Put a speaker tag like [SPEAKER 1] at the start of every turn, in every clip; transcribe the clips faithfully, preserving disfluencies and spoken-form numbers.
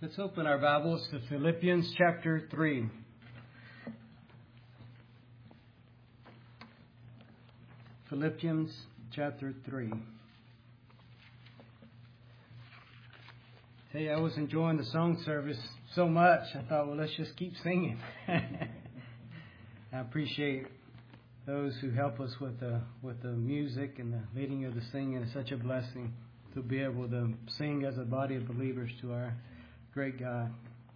[SPEAKER 1] Let's open our Bibles to Philippians chapter three. Philippians chapter three. Hey, I was enjoying the song service so much, I thought, well, let's just keep singing. I appreciate those who help us with the with the music and the leading of the singing. It's such a blessing to be able to sing as a body of believers to our great God.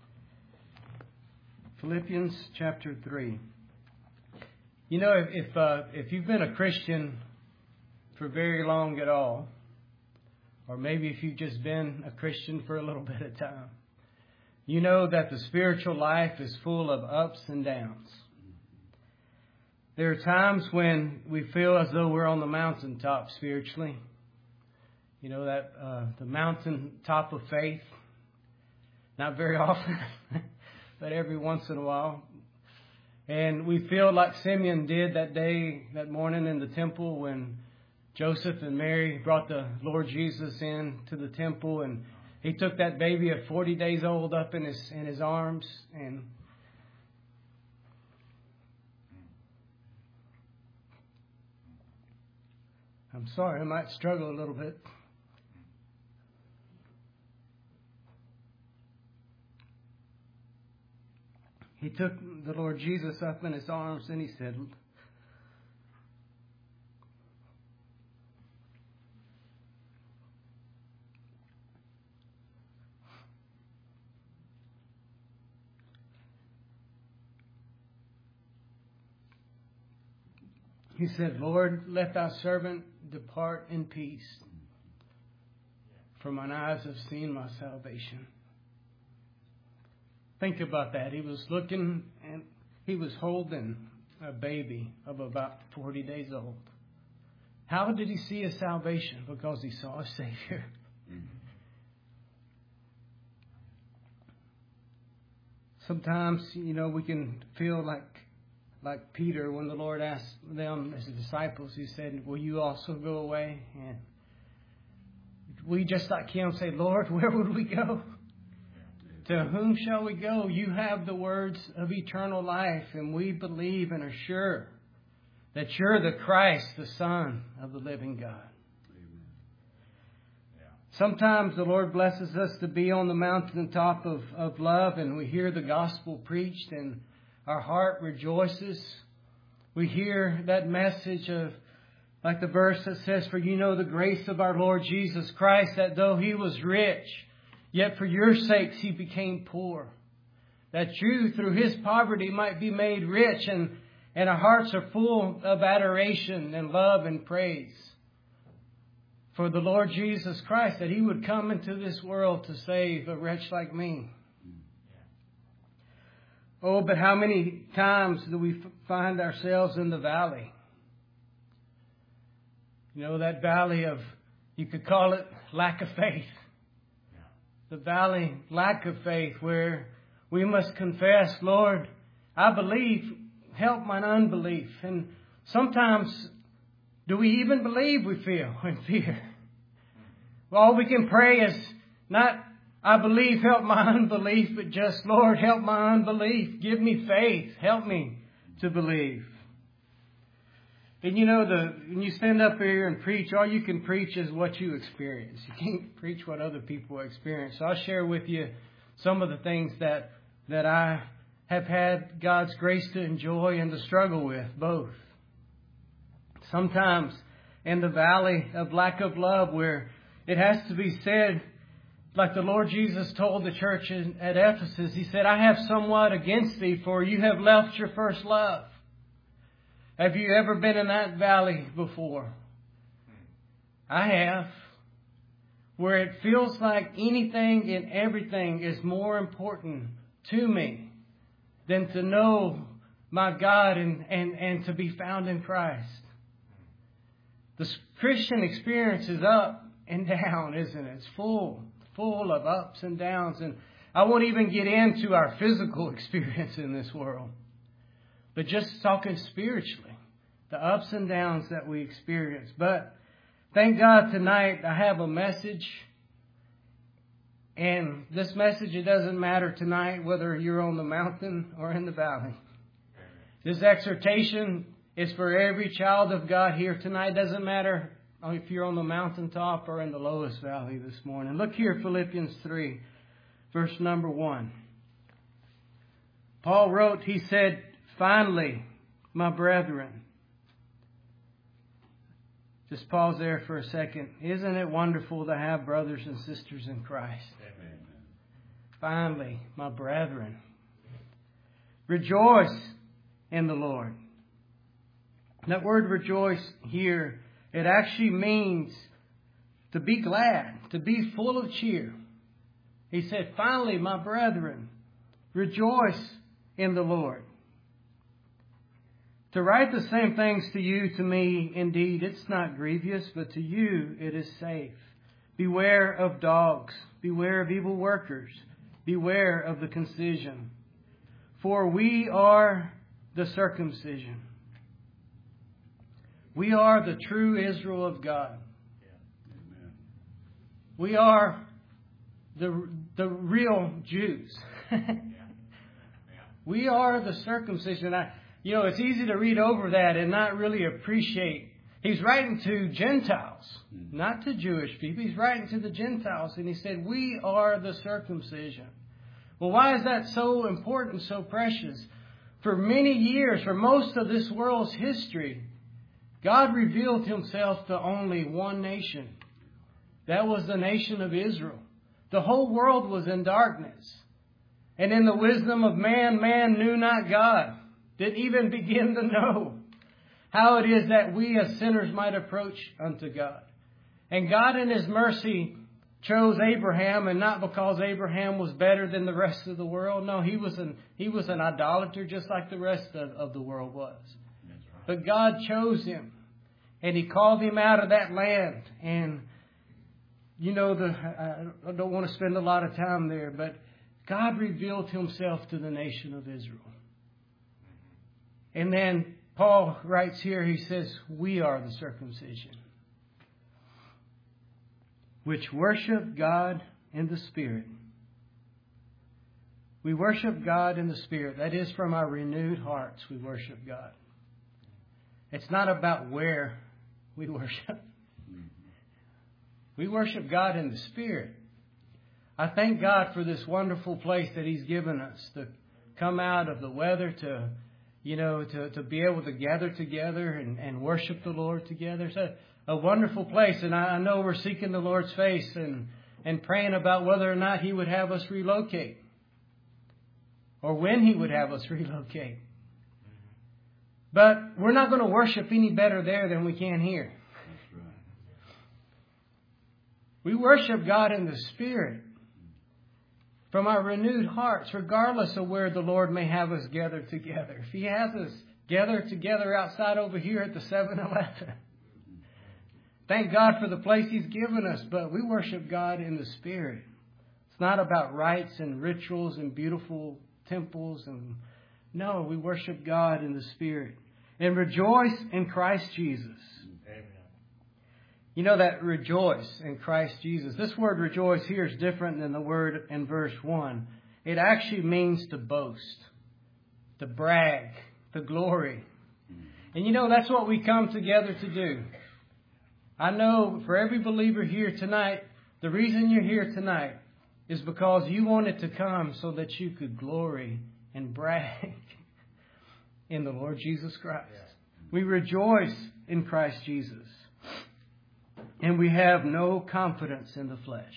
[SPEAKER 1] Philippians chapter three. You know, if if, uh, if you've been a Christian for very long at all, or maybe if you've just been a Christian for a little bit of time, you know that the spiritual life is full of ups and downs. There are times when we feel as though we're on the mountaintop spiritually. You know, that uh, the mountaintop of faith. Not very often, but every once in a while. And we feel like Simeon did that day, that morning in the temple when Joseph and Mary brought the Lord Jesus in to the temple, and he took that baby of forty days old up in his in his arms. And I'm sorry, I might struggle a little bit. He took the Lord Jesus up in his arms and he said, He said, Lord, let thy servant depart in peace, for mine eyes have seen my salvation. Think about that. He was looking and he was holding a baby of about forty days old. How did he see his salvation? Because he saw a Savior. Mm-hmm. Sometimes, you know, we can feel like like Peter when the Lord asked them as disciples, he said, will you also go away? And we just like him say, Lord, where would we go? To whom shall we go? You have the words of eternal life, and we believe and are sure that you're the Christ, the Son of the living God. Amen. Yeah. Sometimes the Lord blesses us to be on the mountaintop of, of love, and we hear the gospel preached, and our heart rejoices. We hear that message of, like the verse that says, for you know the grace of our Lord Jesus Christ, that though he was rich, yet for your sakes he became poor, that you through his poverty might be made rich, and, and our hearts are full of adoration and love and praise for the Lord Jesus Christ, that he would come into this world to save a wretch like me. Oh, but how many times do we find ourselves in the valley? You know, that valley of, you could call it lack of faith. The valley, lack of faith, where we must confess, Lord, I believe, help mine unbelief. And sometimes, do we even believe, we feel in fear? All we can pray is not, I believe, help my unbelief, but just, Lord, help my unbelief. Give me faith. Help me to believe. And you know, the when you stand up here and preach, all you can preach is what you experience. You can't preach what other people experience. So I'll share with you some of the things that that I have had God's grace to enjoy and to struggle with, both. Sometimes in the valley of lack of love, where it has to be said, like the Lord Jesus told the church at Ephesus, he said, I have somewhat against thee, for you have left your first love. Have you ever been in that valley before? I have. Where it feels like anything and everything is more important to me than to know my God and, and, and to be found in Christ. The Christian experience is up and down, isn't it? It's full, full of ups and downs. And I won't even get into our physical experience in this world. But just talking spiritually, the ups and downs that we experience. But thank God tonight I have a message And this message, it doesn't matter tonight whether you're on the mountain or in the valley. This exhortation is for every child of God here tonight. It doesn't matter if you're on the mountaintop or in the lowest valley this morning. Look here, Philippians three, verse number one. Paul wrote, he said, "Finally, my brethren." Just pause there for a second. Isn't it wonderful to have brothers and sisters in Christ? Amen. Finally, my brethren, rejoice in the Lord. That word rejoice here, it actually means to be glad, to be full of cheer. He said, "Finally, my brethren, rejoice in the Lord." To write the same things to you, to me, indeed, it's not grievous, but to you it is safe. Beware of dogs. Beware of evil workers. Beware of the concision. For we are the circumcision. We are the true Israel of God. We are the, the real Jews. We are the circumcision. I, You know, it's easy to read over that and not really appreciate. He's writing to Gentiles, not to Jewish people. He's writing to the Gentiles. And he said, we are the circumcision. Well, why is that so important, so precious? For many years, for most of this world's history, God revealed himself to only one nation. That was the nation of Israel. The whole world was in darkness. And in the wisdom of man, man knew not God. Didn't even begin to know how it is that we as sinners might approach unto God. And God in His mercy chose Abraham, and not because Abraham was better than the rest of the world. No, he was an, he was an idolater just like the rest of, of the world was. But God chose him, and He called him out of that land. And, you know, the I don't want to spend a lot of time there, but God revealed Himself to the nation of Israel. And then Paul writes here, he says, we are the circumcision, which worship God in the Spirit. We worship God in the Spirit. That is, from our renewed hearts we worship God. It's not about where we worship. We worship God in the Spirit. I thank God for this wonderful place that He's given us to come out of the weather, to You know, to, to be able to gather together and, and worship the Lord together. It's a, a wonderful place. And I, I know we're seeking the Lord's face and, and praying about whether or not He would have us relocate. Or when He would have us relocate. But we're not going to worship any better there than we can here. That's right. We worship God in the Spirit. From our renewed hearts, regardless of where the Lord may have us gathered together. If He has us gathered together outside over here at the seven eleven. Thank God for the place He's given us, but we worship God in the Spirit. It's not about rites and rituals and beautiful temples. and No, we worship God in the Spirit. And rejoice in Christ Jesus. You know that rejoice in Christ Jesus. This word rejoice here is different than the word in verse one. It actually means to boast, to brag, to glory. And you know, that's what we come together to do. I know for every believer here tonight, the reason you're here tonight is because you wanted to come so that you could glory and brag in the Lord Jesus Christ. We rejoice in Christ Jesus. And we have no confidence in the flesh.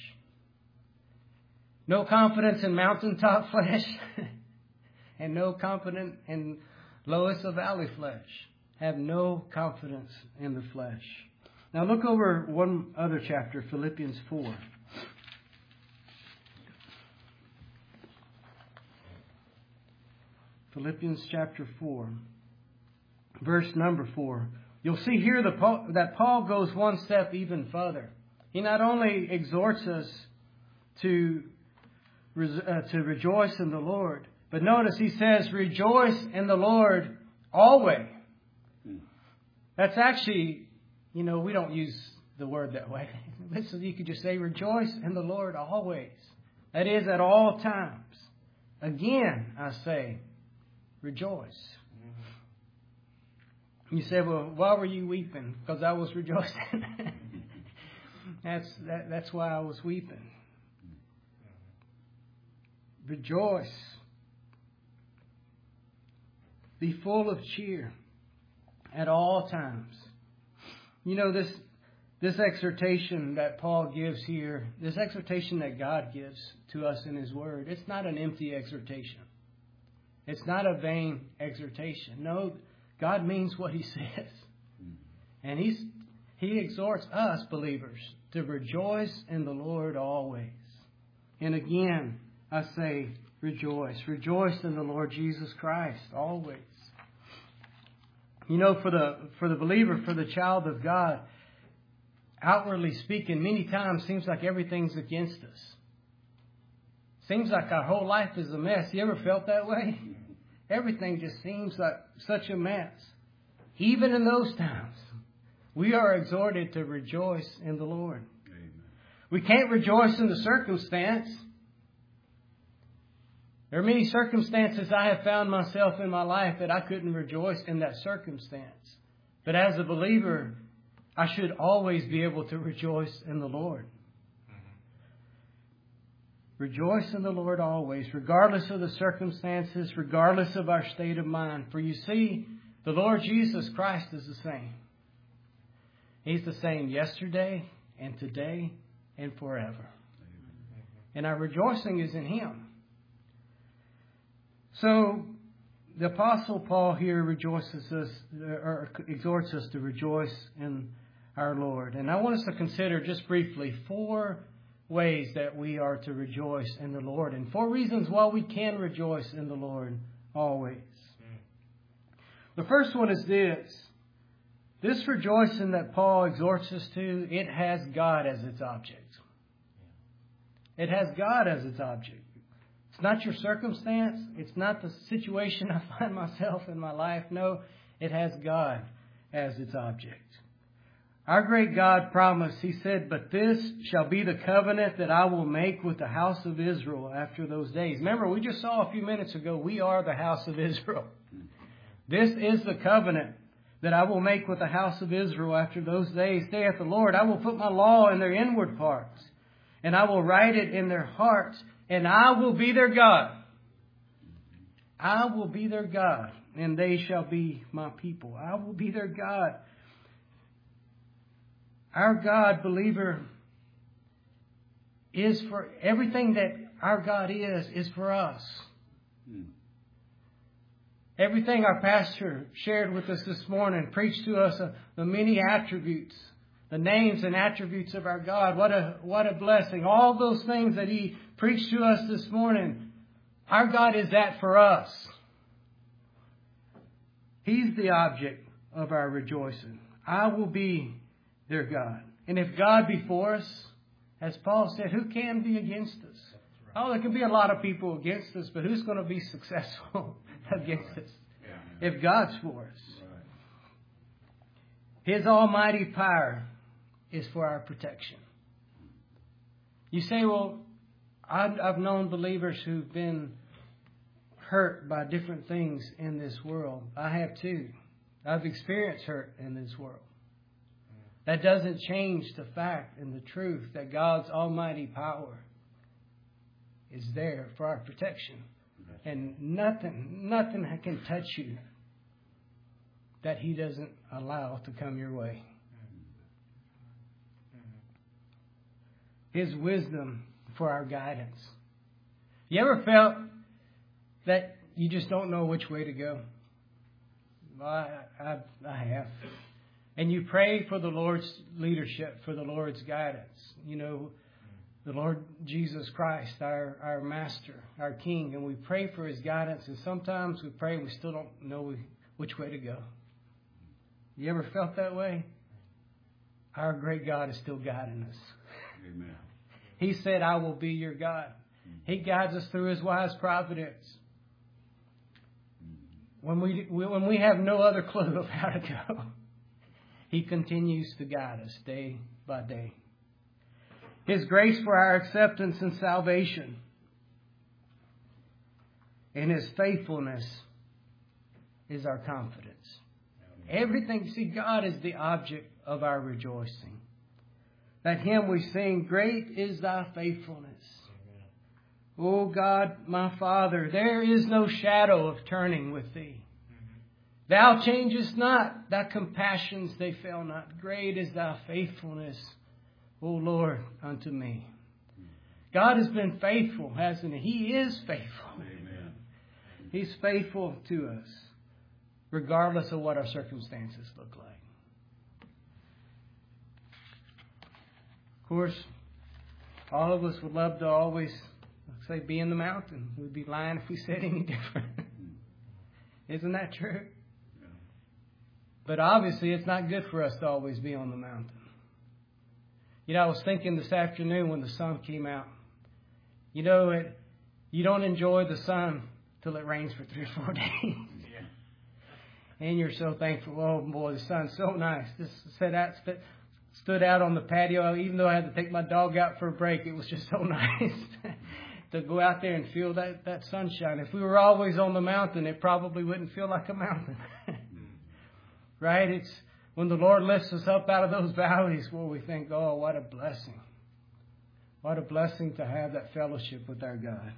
[SPEAKER 1] No confidence in mountaintop flesh. And no confidence in lowest of valley flesh. Have no confidence in the flesh. Now look over one other chapter, Philippians four. Philippians chapter four. Verse number four. You'll see here the Paul, that Paul goes one step even further. He not only exhorts us to, uh, to rejoice in the Lord, but notice he says, rejoice in the Lord always. That's actually, you know, we don't use the word that way. Listen, you could just say, rejoice in the Lord always. That is, at all times. Again, I say, rejoice. You say, well, why were you weeping? Because I was rejoicing. that's that, that's why I was weeping. Rejoice. Be full of cheer at all times. You know, this this exhortation that Paul gives here, this exhortation that God gives to us in His Word, it's not an empty exhortation. It's not a vain exhortation. No, God means what He says. And He's He exhorts us, believers, to rejoice in the Lord always. And again, I say, rejoice. Rejoice in the Lord Jesus Christ always. You know, for the for the believer, for the child of God, outwardly speaking, many times seems like everything's against us. Seems like our whole life is a mess. You ever felt that way? Everything just seems like such a mess. Even in those times, we are exhorted to rejoice in the Lord. Amen. We can't rejoice in the circumstance. There are many circumstances I have found myself in my life that I couldn't rejoice in that circumstance. But as a believer, I should always be able to rejoice in the Lord. Mm-hmm. Rejoice in the Lord always, regardless of the circumstances, regardless of our state of mind. For you see, the Lord Jesus Christ is the same. He's the same yesterday and today and forever. Amen. And our rejoicing is in Him. So, the Apostle Paul here rejoices us, or exhorts us to rejoice in our Lord. And I want us to consider just briefly four ways that we are to rejoice in the Lord, and four reasons why we can rejoice in the Lord always. The first one is this. This rejoicing that Paul exhorts us to, it has God as its object. It has God as its object. It's not your circumstance. It's not the situation I find myself in my life. No, it has God as its object. Our great God promised, He said, but this shall be the covenant that I will make with the house of Israel after those days. Remember, we just saw a few minutes ago, we are the house of Israel. This is the covenant that I will make with the house of Israel after those days, saith the Lord. I will put my law in their inward parts, and I will write it in their hearts, and I will be their God. I will be their God, and they shall be my people. I will be their God. Our God, believer, is for everything that our God is, is for us. Hmm. Everything our pastor shared with us this morning, preached to us uh, the many attributes, the names and attributes of our God. What a, what a blessing. All those things that he preached to us this morning, our God is that for us. He's the object of our rejoicing. I will be their God. And if God be for us, as Paul said, who can be against us? Right. Oh, there can be a lot of people against us, but who's going to be successful against us? Yeah. If God's for us. Right. His almighty power is for our protection. You say, well, I've, I've known believers who've been hurt by different things in this world. I have too. I've experienced hurt in this world. That doesn't change the fact and the truth that God's almighty power is there for our protection. And nothing, nothing can touch you that He doesn't allow to come your way. His wisdom for our guidance. You ever felt that you just don't know which way to go? Well, I, I, I have. And you pray for the Lord's leadership, for the Lord's guidance. You know, the Lord Jesus Christ, our, our Master, our King. And we pray for His guidance. And sometimes we pray, we still don't know which way to go. You ever felt that way? Our great God is still guiding us. Amen. He said, I will be your God. He guides us through His wise providence. When we, when we have no other clue of how to go, He continues to guide us day by day. His grace for our acceptance and salvation. And His faithfulness is our confidence. Everything, see, God is the object of our rejoicing. That hymn we sing, great is thy faithfulness. O God, my Father, there is no shadow of turning with thee. Thou changest not, thy compassions, they fail not. Great is thy faithfulness, O Lord, unto me. God has been faithful, hasn't He? He is faithful.
[SPEAKER 2] Amen.
[SPEAKER 1] He's faithful to us, regardless of what our circumstances look like. Of course, all of us would love to always, say, be in the mountain. We'd be lying if we said any different. Isn't that true?
[SPEAKER 2] Yeah.
[SPEAKER 1] But obviously, it's not good for us to always be on the mountain. You know, I was thinking this afternoon when the sun came out. You know, it, you don't enjoy the sun till it rains for three or four days.
[SPEAKER 2] Yeah.
[SPEAKER 1] And you're so thankful. Oh, boy, the sun's so nice. Just sat out, stood out on the patio. Even though I had to take my dog out for a break, it was just so nice to go out there and feel that, that sunshine. If we were always on the mountain, it probably wouldn't feel like a mountain. Right? It's when the Lord lifts us up out of those valleys where we think, oh, what a blessing. What a blessing to have that fellowship with our God.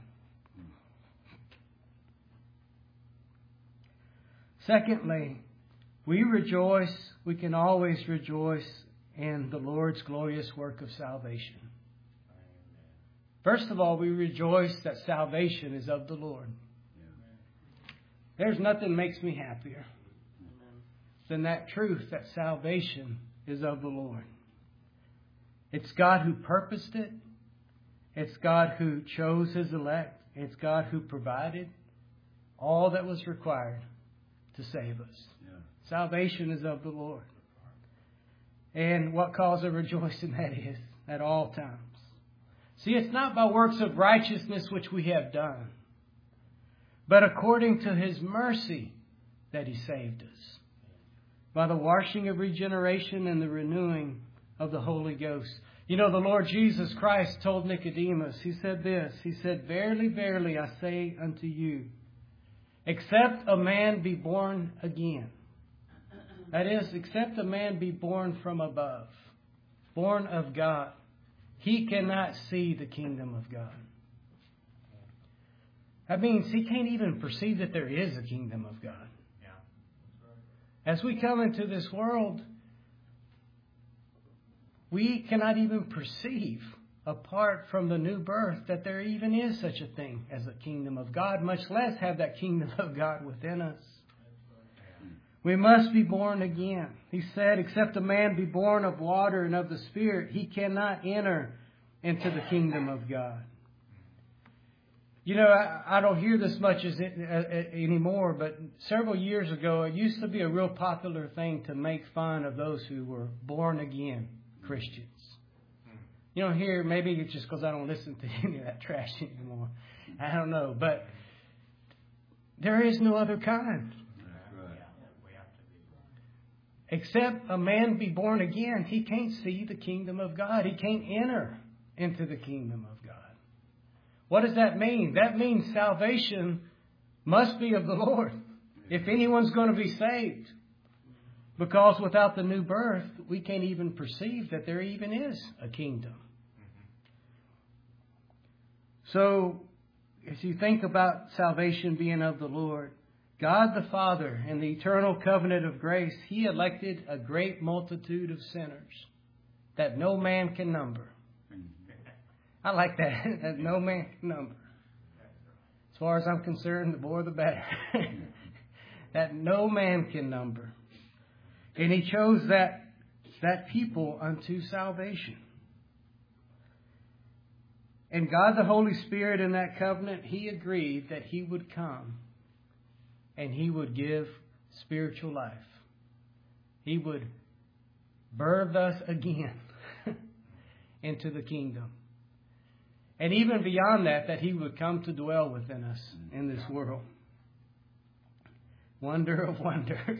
[SPEAKER 1] Secondly, we rejoice, we can always rejoice in the Lord's glorious work of salvation. First of all, we rejoice that salvation is of the Lord. There's nothing makes me happier than that truth that salvation is of the Lord. It's God who purposed it. It's God who chose His elect. It's God who provided all that was required to save us.
[SPEAKER 2] Yeah.
[SPEAKER 1] Salvation is of the Lord. And what cause of rejoicing that is at all times. See, it's not by works of righteousness which we have done, but according to His mercy that He saved us, by the washing of regeneration and the renewing of the Holy Ghost. You know, the Lord Jesus Christ told Nicodemus, He said this, He said, verily, verily, I say unto you, except a man be born again. That is, except a man be born from above, born of God, he cannot see the kingdom of God. That means he can't even perceive that there is a kingdom of God. As we come into this world, we cannot even perceive, apart from the new birth, that there even is such a thing as a kingdom of God, much less have that kingdom of God within us. We must be born again. He said, except a man be born of water and of the Spirit, he cannot enter into the kingdom of God. You know, I, I don't hear this much as it, uh, anymore, but several years ago, it used to be a real popular thing to make fun of those who were born again Christians. You don't hear, maybe it's just because I don't listen to any of that trash anymore. I don't know, but there is no other kind. Except a man be born again, he can't see the kingdom of God. He can't enter into the kingdom of God. What does that mean? That means salvation must be of the Lord if anyone's going to be saved. Because without the new birth, we can't even perceive that there even is a kingdom. So, as you think about salvation being of the Lord, God the Father, in the eternal covenant of grace, He elected a great multitude of sinners that no man can number. I like that, that no man can number. As far as I'm concerned, the more the better. That no man can number. And He chose that, that people unto salvation. And God the Holy Spirit in that covenant, He agreed that He would come and He would give spiritual life. He would birth us again into the kingdom. And even beyond that, that He would come to dwell within us in this world. Wonder of wonders.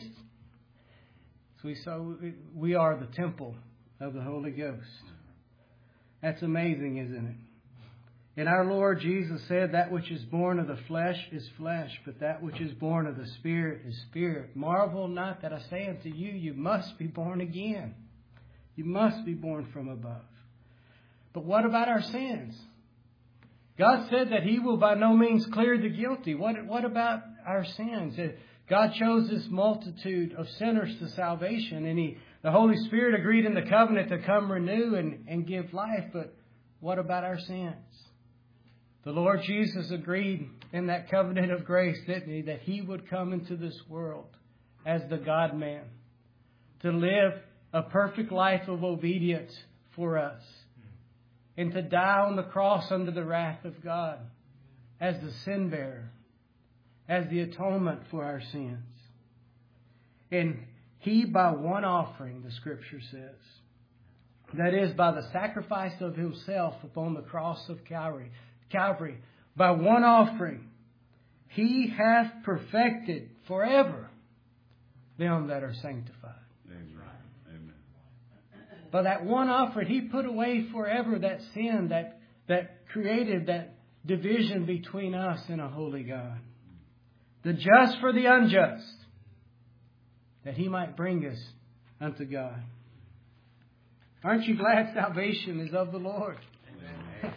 [SPEAKER 1] So we, so we are the temple of the Holy Ghost. That's amazing, isn't it? And our Lord Jesus said, that which is born of the flesh is flesh, but that which is born of the Spirit is spirit. Marvel not that I say unto you, you must be born again. You must be born from above. But what about our sins? God said that He will by no means clear the guilty. What, what about our sins? God chose this multitude of sinners to salvation, and He, the Holy Spirit agreed in the covenant to come renew and, and give life. But what about our sins? The Lord Jesus agreed in that covenant of grace, didn't He, that He would come into this world as the God-man to live a perfect life of obedience for us and to die on the cross under the wrath of God as the sin bearer, as the atonement for our sins. And He, by one offering, the Scripture says, that is, by the sacrifice of Himself upon the cross of Calvary, Calvary, by one offering, He hath perfected forever them that are sanctified.
[SPEAKER 2] Amen.
[SPEAKER 1] By that one offering, He put away forever that sin that, that created that division between us and a holy God. The just for the unjust, that He might bring us unto God. Aren't you glad salvation is of the Lord?
[SPEAKER 2] Amen.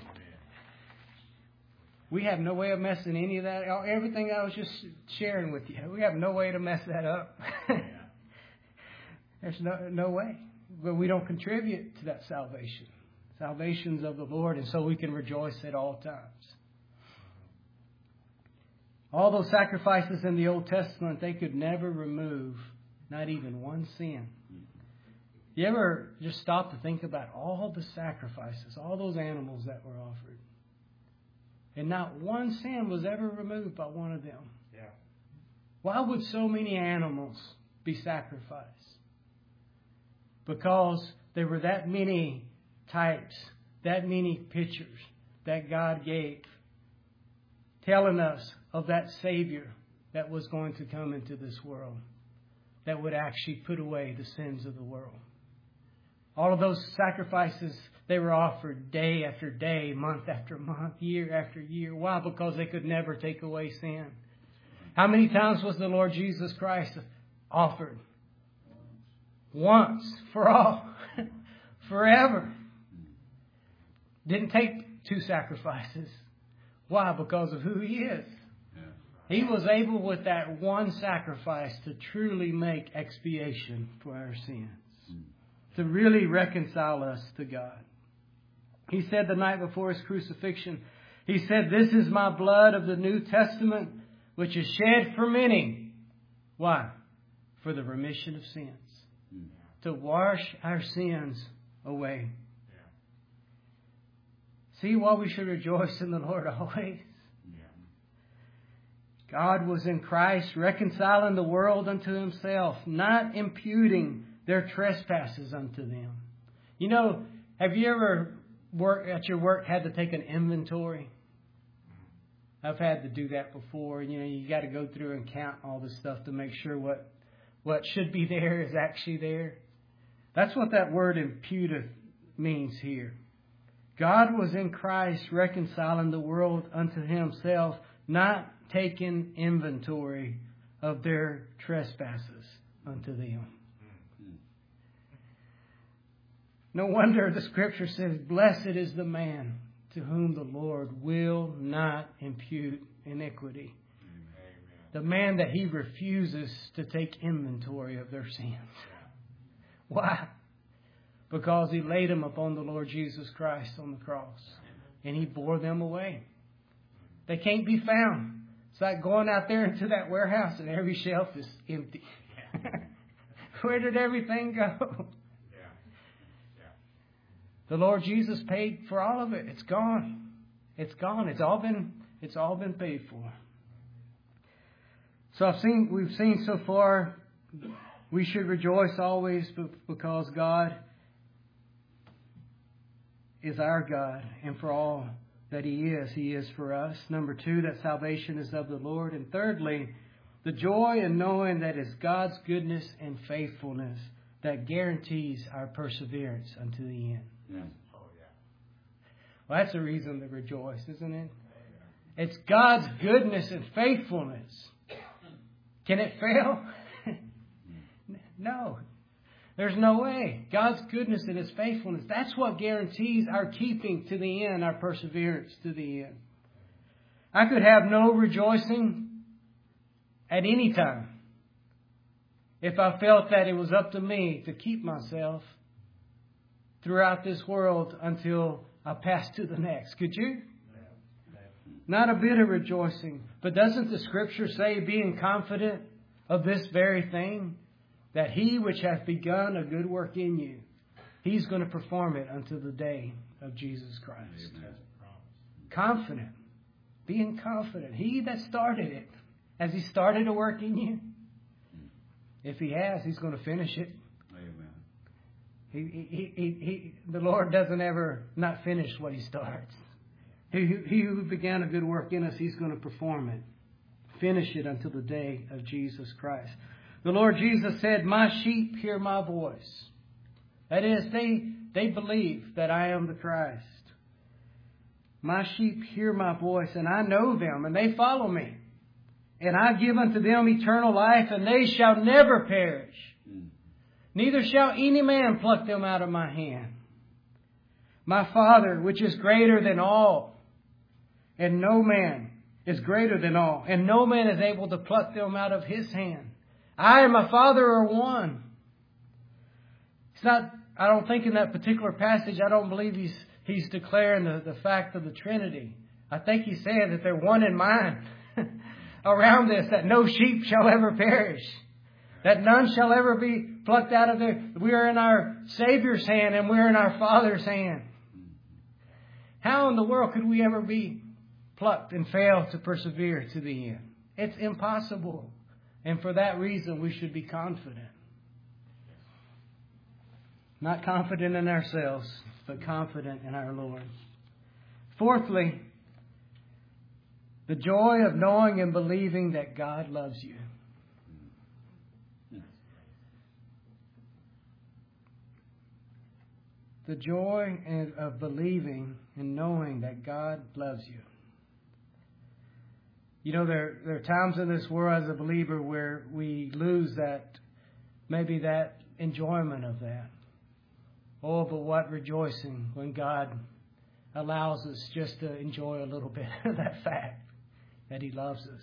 [SPEAKER 1] We have no way of messing any of that. Everything I was just sharing with you, we have no way to mess that up. There's no no way. But we don't contribute to that salvation. Salvation's of the Lord, and so we can rejoice at all times. All those sacrifices in the Old Testament, they could never remove not even one sin. You ever just stop to think about all the sacrifices, all those animals that were offered? And not one sin was ever removed by one of them.
[SPEAKER 2] Yeah.
[SPEAKER 1] Why would so many animals be sacrificed? Because there were that many types, that many pictures that God gave, telling us of that Savior that was going to come into this world, that would actually put away the sins of the world. All of those sacrifices, they were offered day after day, month after month, year after year. Why? Because they could never take away sin. How many times was the Lord Jesus Christ offered? Once, for all, forever. Didn't take two sacrifices. Why? Because of who He is. He was able with that one sacrifice to truly make expiation for our sins. To really reconcile us to God. He said the night before His crucifixion, He said, "This is my blood of the New Testament, which is shed for many." Why? For the remission of sins. Mm. To wash our sins away. Yeah. See why we should rejoice in the Lord always. Yeah. God was in Christ reconciling the world unto Himself, not imputing their trespasses unto them. You know, have you ever work at your work had to take an inventory? I've had to do that before. You know, you got to go through and count all this stuff to make sure what what should be there is actually there. That's what that word imputeth means here. God was in Christ reconciling the world unto Himself, not taking inventory of their trespasses unto them. No wonder the Scripture says, "Blessed is the man to whom the Lord will not impute iniquity." Amen. The man that He refuses to take inventory of their sins. Why? Because He laid them upon the Lord Jesus Christ on the cross. And He bore them away. They can't be found. It's like going out there into that warehouse and every shelf is empty. Where did everything go? The Lord Jesus paid for all of it. It's gone. It's gone. It's all been it's all been paid for. So I've seen we've seen so far we should rejoice always because God is our God, and for all that He is, He is for us. Number two, that salvation is of the Lord. And thirdly, the joy in knowing that it's God's goodness and faithfulness that guarantees our perseverance unto the end.
[SPEAKER 2] Yeah. Oh, yeah.
[SPEAKER 1] Well, that's a reason to rejoice, isn't it? It's God's goodness and faithfulness. Can it fail? No. There's no way. God's goodness and His faithfulness, that's what guarantees our keeping to the end, our perseverance to the end. I could have no rejoicing at any time if I felt that it was up to me to keep myself throughout this world until I pass to the next. Could you? Not a bit of rejoicing. But doesn't the Scripture say, being confident of this very thing, that He which hath begun a good work in you, He's going to perform it until the day of Jesus Christ. Amen. Confident. Being confident. He that started it, has He started a work in you? If He has, He's going to finish it.
[SPEAKER 2] Amen.
[SPEAKER 1] He, he, he, he, the Lord doesn't ever not finish what He starts. He, he who began a good work in us, He's going to perform it. Finish it until the day of Jesus Christ. The Lord Jesus said, my sheep hear my voice. That is, they, they believe that I am the Christ. My sheep hear my voice, and I know them, and they follow me. And I give unto them eternal life, and they shall never perish. Mm. Neither shall any man pluck them out of my hand. My Father, which is greater than all, and no man is greater than all, and no man is able to pluck them out of His hand. I and my Father are one. It's not, I don't think in that particular passage, I don't believe he's he's declaring the, the fact of the Trinity. I think he's saying that they're one in mind around this, that no sheep shall ever perish, that none shall ever be plucked out of there. We are in our Savior's hand and we're in our Father's hand. How in the world could we ever be plucked and fail to persevere to the end? It's impossible. And for that reason, we should be confident. Not confident in ourselves, but confident in our Lord. Fourthly, the joy of knowing and believing that God loves you. The joy of believing and knowing that God loves you. You know, there, there are times in this world as a believer where we lose that, maybe that enjoyment of that. Oh, but what rejoicing when God allows us just to enjoy a little bit of that fact that He loves us.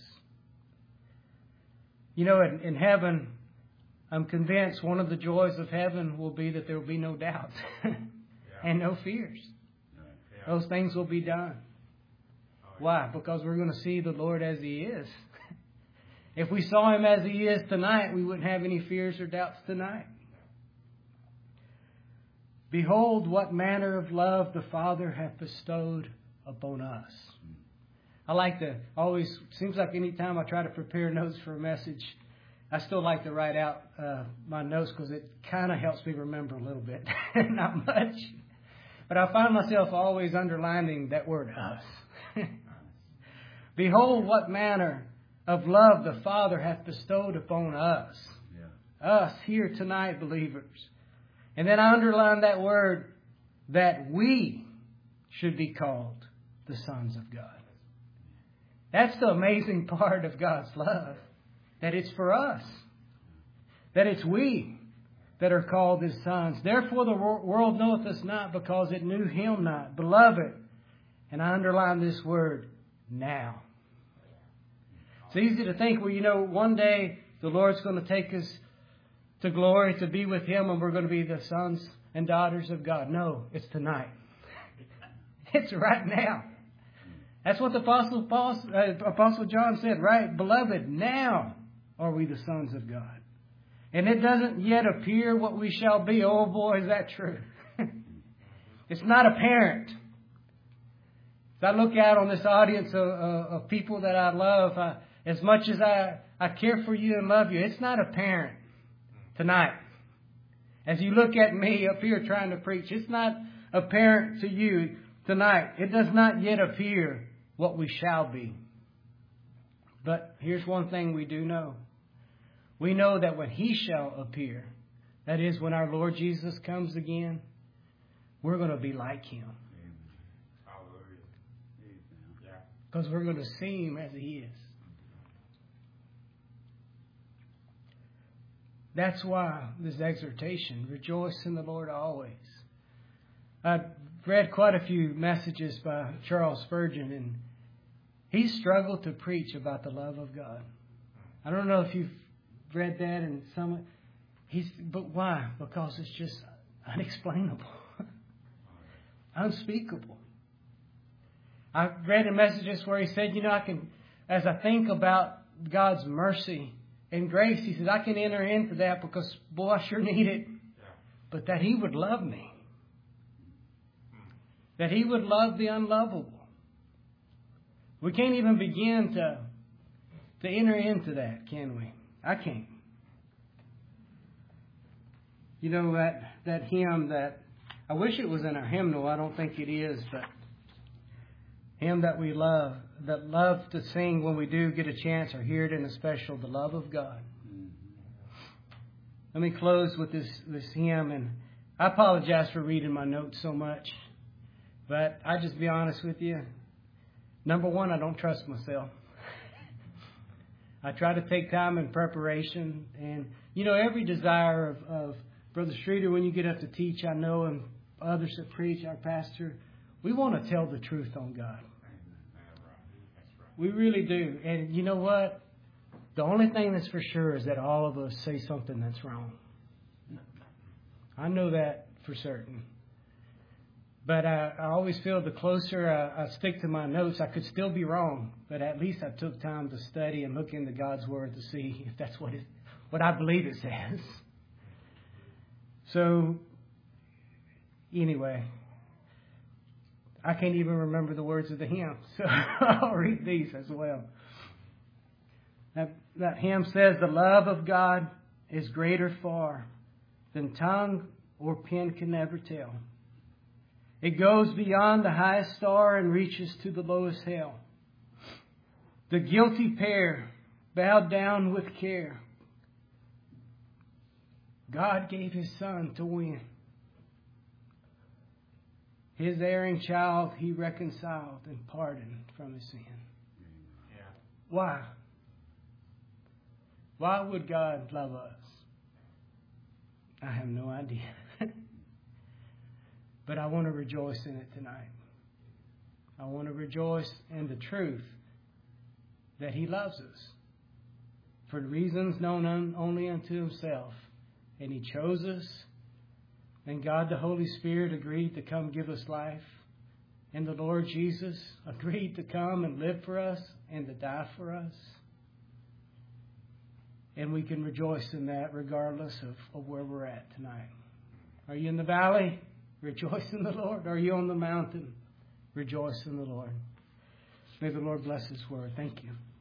[SPEAKER 1] You know, in, in heaven, I'm convinced one of the joys of heaven will be that there will be no doubt and no fears. Those things will be done. Why? Because we're going to see the Lord as He is. If we saw Him as He is tonight, we wouldn't have any fears or doubts tonight. Behold, what manner of love the Father hath bestowed upon us. I like to always, seems like any time I try to prepare notes for a message, I still like to write out uh, my notes because it kind of helps me remember a little bit. Not much. But I find myself always underlining that word, us. Behold, what manner of love the Father hath bestowed upon us. Yeah. Us here tonight, believers. And then I underline that word, that we should be called the sons of God. That's the amazing part of God's love. That it's for us. That it's we that are called His sons. Therefore the world knoweth us not, because it knew Him not. Beloved, and I underline this word, now. It's easy to think, well, you know, one day the Lord's going to take us to glory to be with Him and we're going to be the sons and daughters of God. No, it's tonight. It's right now. That's what the Apostle, Paul, uh, Apostle John said, right? Beloved, now are we the sons of God. And it doesn't yet appear what we shall be. Oh boy, is that true. It's not apparent. As I look out on this audience of, of, of people that I love, I, as much as I, I care for you and love you, it's not apparent tonight. As you look at me up here trying to preach, it's not apparent to you tonight. It does not yet appear what we shall be. But here's one thing we do know. We know that when He shall appear, that is when our Lord Jesus comes again, we're going to be like Him. Because we're going to see Him as He is. That's why this exhortation, rejoice in the Lord always. I've read quite a few messages by Charles Spurgeon, and he struggled to preach about the love of God. I don't know if you've read that, and some, he's, but why? Because it's just unexplainable, unspeakable. I've read in messages where he said, you know, I can, as I think about God's mercy and grace, he says, I can enter into that because, boy, I sure need it. But that He would love me. That He would love the unlovable. We can't even begin to, to enter into that, can we? I can't. You know, that, that hymn that, I wish it was in our hymnal. I don't think it is, but hymn that we love, that love to sing when we do get a chance or hear it in a special, the love of God. Let me close with this, this hymn, and I apologize for reading my notes so much, but I just be honest with you. Number one, I don't trust myself. I try to take time in preparation, and you know, every desire of, of Brother Streeter, when you get up to teach, I know, and others that preach, our pastor, we want to tell the truth on God. We really do. And you know what? The only thing that's for sure is that all of us say something that's wrong. I know that for certain. But I, I always feel the closer I, I stick to my notes, I could still be wrong. But at least I took time to study and look into God's Word to see if that's what it, what I believe it says. So, anyway, I can't even remember the words of the hymn, so I'll read these as well. That, that hymn says, the love of God is greater far than tongue or pen can ever tell. It goes beyond the highest star and reaches to the lowest hell. The guilty pair bowed down with care. God gave His Son to win. His erring child He reconciled and pardoned from his sin. Yeah. Why? Why would God love us? I have no idea. But I want to rejoice in it tonight. I want to rejoice in the truth that He loves us for reasons known only unto Himself. And He chose us. And God the Holy Spirit agreed to come give us life. And the Lord Jesus agreed to come and live for us and to die for us. And we can rejoice in that regardless of, of where we're at tonight. Are you in the valley? Rejoice in the Lord. Are you on the mountain? Rejoice in the Lord. May the Lord bless His word. Thank you.